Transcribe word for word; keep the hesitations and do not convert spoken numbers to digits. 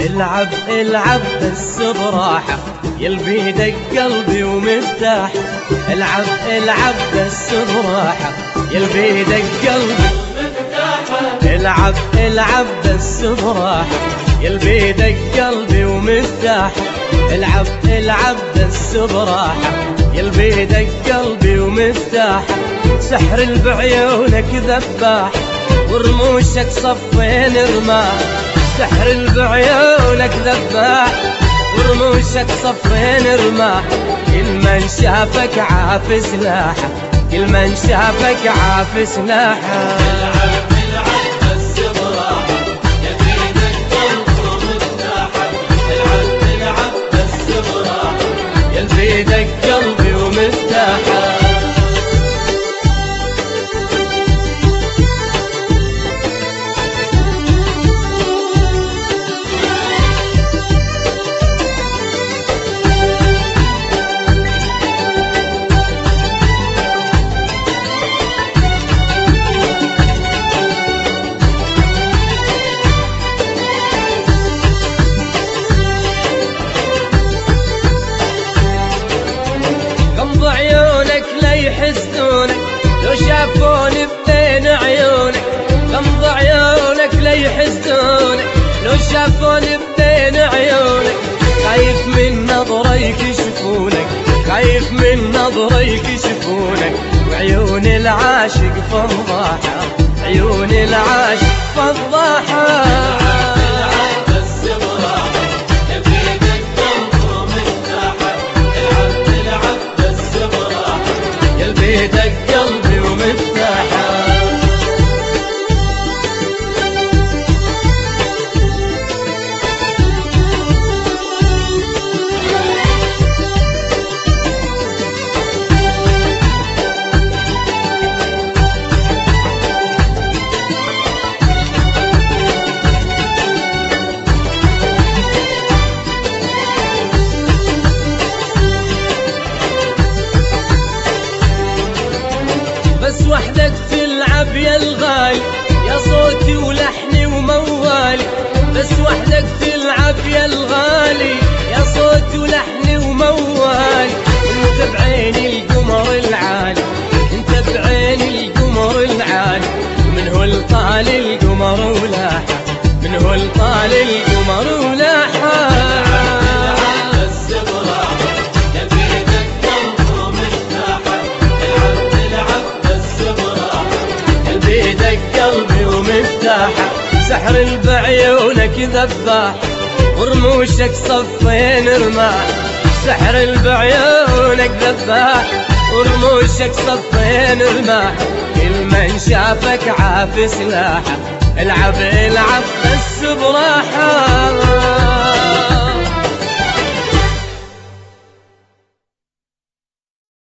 العب العب بس براحة، يلبي دق قلبي ومفتاح. العب العب بس براحة، يلبي دق قلبي ومفتاح. العب العب بس براحة، يلبي دق قلبي ومفتاح. العب العب بس براحة، يلبي دق قلبي ومفتاح. سحر بعيونك ذباح، ورموشك صفين رماح. سحر بعيونك ذباح، ورموشك صفين رماح. كل من شافك عاف سلاحه، كل من شافك عاف سلاحه. يلبي دق قلبي ومفتاحه. عيونك لا يحسدونك لو شافوني بين عيونك. غمض عيونك لا يحسدونك لو شافوني بين عيونك. خايف من نظرة يكشفونك، خايف من نظرة يكشفونك. وعيون العاشق فضاحة، عيون العاشق فضاحة. دق قلبي ومفتاحه. بس وحدك تلعب يا الغالي، يا صوتي ولحني وموالي. بس وحدك تلعب يا الغالي، يا صوتي ولحني وموالي. انت بعيني القمر العالي، انت بعيني القمر العالي. ومن هو الطال القمر ولاحه، من هو الطال القمر ولاحه. دق قلبي ومفتاحه. سحر بعيونك ذباح، ورموشك صفين رماح. سحر بعيونك ذباح، ورموشك صفين رماح. كل من شافك عاف سلاحه. العب العب بس براحه.